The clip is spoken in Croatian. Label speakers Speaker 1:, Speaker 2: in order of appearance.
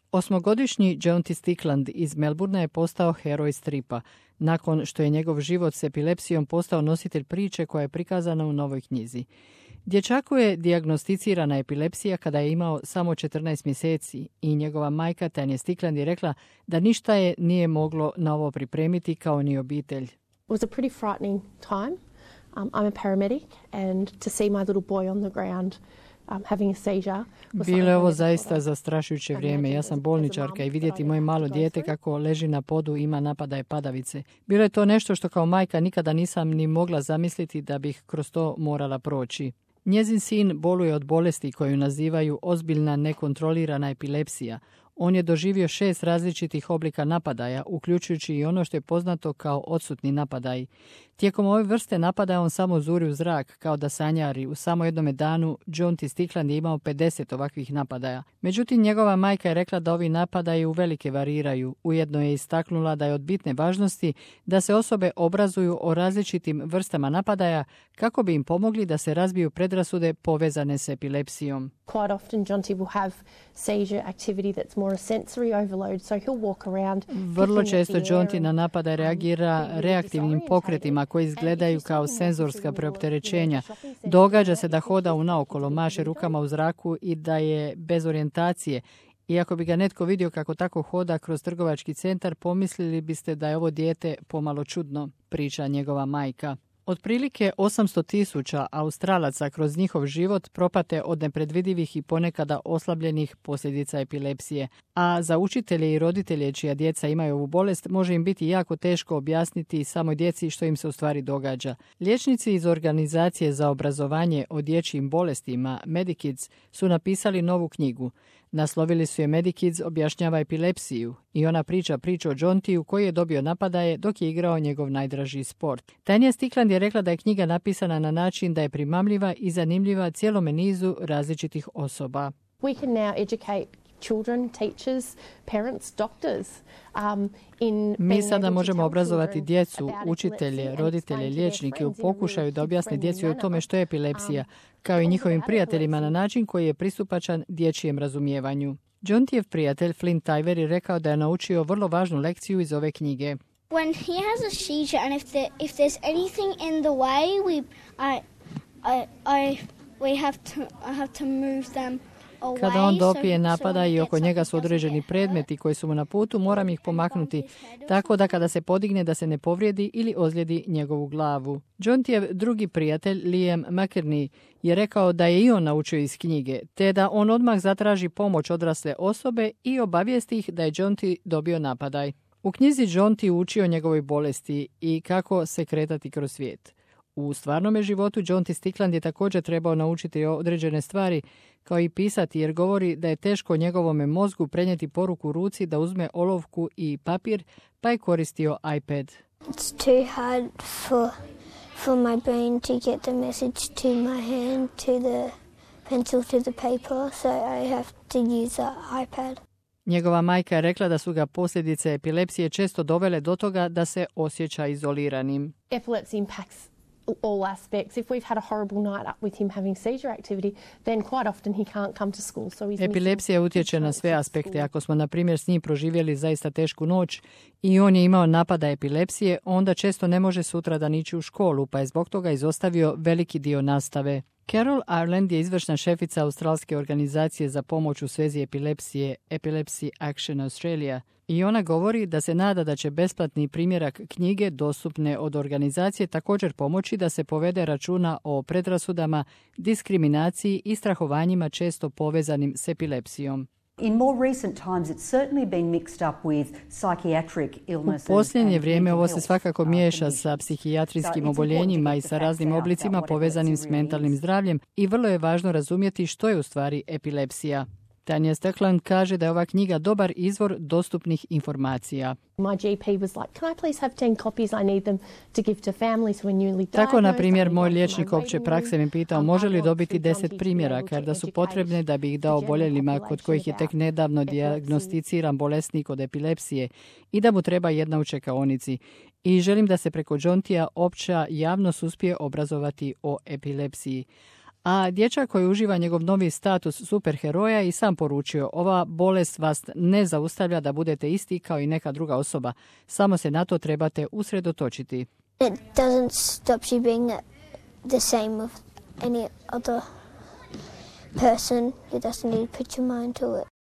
Speaker 1: Osmogodišnji Jonty Stickland iz Melbournea je postao heroj stripa, nakon što je njegov život s epilepsijom postao nositelj priče koja je prikazana u novoj knjizi. Dječaku je dijagnosticirana epilepsija kada je imao samo 14 mjeseci i njegova majka Tanja Stickland je rekla da ništa je nije moglo na ovo pripremiti kao ni obitelj.
Speaker 2: It was a pretty frightening time. I'm a paramedic and to see my little boy on the ground having a seizure.
Speaker 1: Bilo je ovo zaista zastrašujuće vrijeme. Ja sam bolničarka i vidjeti moje malo dijete kako leži na podu ima napadaje padavice. Bilo je to nešto što kao majka nikada nisam ni mogla zamisliti da bih kroz to morala proći. Njezin sin boluje od bolesti koju nazivaju ozbiljna nekontrolirana epilepsija. On je doživio 6 različitih oblika napadaja, uključujući i ono što je poznato kao odsutni napadaj. Tijekom ove vrste napadaja on samo zuri u zrak, kao da sanjari. U samo jednome danu Jonty Stickland je imao 50 ovakvih napadaja. Međutim, njegova majka je rekla da ovi napadaji uvelike variraju. Ujedno je istaknula da je od bitne važnosti da se osobe obrazuju o različitim vrstama napadaja kako bi im pomogli da se razbiju predrasude povezane s epilepsijom.
Speaker 2: Quite often Jonty will have seizure activity that's more a sensory overload, so he'll walk around.
Speaker 1: Vrlo često Jonty na napadaj reagira reaktivnim pokretima koji izgledaju kao senzorska preopterećenja. Događa se da hoda unaokolo, maše rukama u zraku i da je bez orijentacije. Iako bi ga netko vidio kako tako hoda kroz trgovački centar, pomislili biste da je ovo dijete pomalo čudno, priča njegova majka. Otprilike 800.000 Australaca kroz njihov život propate od nepredvidivih i ponekada oslabljenih posljedica epilepsije, a za učitelje i roditelje čija djeca imaju ovu bolest može im biti jako teško objasniti samoj djeci što im se u stvari događa. Liječnici iz Organizacije za obrazovanje o dječjim bolestima Medikids su napisali novu knjigu. Naslovili su je Medikids objašnjava epilepsiju i ona priča priču o Jontiju koji je dobio napadaje dok je igrao njegov najdraži sport. Tanja Stickland je rekla da je knjiga napisana na način da je primamljiva i zanimljiva cijelome nizu različitih osoba.
Speaker 2: We can now educate children, teachers, parents, doctors.
Speaker 1: Mi sada možemo obrazovati djecu, učitelje, roditelje, liječnike u pokušaju da objasne djeci o tome što je epilepsija, kao i njihovim prijateljima na način koji je pristupačan dječjem razumijevanju. Jontyjev prijatelj Flynn Tyver je rekao da je naučio vrlo važnu lekciju iz ove knjige.
Speaker 3: When he has a seizure and if there's anything in the way, I have to move them.
Speaker 1: Kada on dopije napada i oko njega su određeni predmeti koji su mu na putu, moram ih pomaknuti, tako da kada se podigne da se ne povrijedi ili ozlijedi njegovu glavu. Jontyjev drugi prijatelj, Liam McInerney, je rekao da je i on naučio iz knjige, te da on odmah zatraži pomoć odrasle osobe i obavijesti ih da je Jonty dobio napadaj. U knjizi Jonty uči o njegovoj bolesti i kako se kretati kroz svijet. U stvarnome životu Jonty Stickland je također trebao naučiti određene stvari, kao i pisati, jer govori da je teško njegovome mozgu prenijeti poruku ruci da uzme olovku i papir, pa je koristio iPad.
Speaker 3: It's too hard for my brain to get the message to my hand, to the pencil, to the paper, so I have to use the iPad.
Speaker 1: Njegova majka je rekla da su ga posljedice epilepsije često dovele do toga da se osjeća izoliranim.
Speaker 2: Epilepsy impacts all aspects. If we've had a horrible night up with him having seizure activity, then quite often he can't come to school. So he's
Speaker 1: Epilepsija utječe na sve aspekte. Ako smo, na primjer, s njim proživjeli zaista tešku noć i on je imao napada epilepsije, onda često ne može sutradan ići u školu, pa je zbog toga izostavio veliki dio nastave. Carol Ireland je izvršna šefica Australske organizacije za pomoć u svezi epilepsije Epilepsy Action Australia i ona govori da se nada da će besplatni primjerak knjige dostupne od organizacije također pomoći da se povede računa o predrasudama, diskriminaciji i strahovanjima često povezanim s epilepsijom.
Speaker 4: In more recent times it's certainly been mixed up with psychiatric illnesses.
Speaker 1: U posljednje vrijeme ovo se svakako miješa sa psihijatrijskim oboljenjima i sa raznim oblicima povezanim s mentalnim zdravljem i vrlo je važno razumjeti što je u stvari epilepsija. Tanja Stickland kaže da je ova knjiga dobar izvor dostupnih informacija.
Speaker 2: My GP was like, can I please have 10 copies? I need them to give to families who are newly diagnosed.
Speaker 1: Tako, na primjer, moj liječnik opće prakse mi pitao može li dobiti 10 primjeraka, jer da su potrebne da bi ih dao oboljelima kod kojih je tek nedavno dijagnosticiran bolesnik od epilepsije i da mu treba jedna u čekaonici. I želim da se preko Jontyja opća javnost uspije obrazovati o epilepsiji. A dječak koji uživa njegov novi status superheroja i sam poručio, ova bolest vas ne zaustavlja da budete isti kao i neka druga osoba. Samo se na to trebate usredotočiti.
Speaker 3: It doesn't stop you being the same with any other person. You just need to put your mind to it.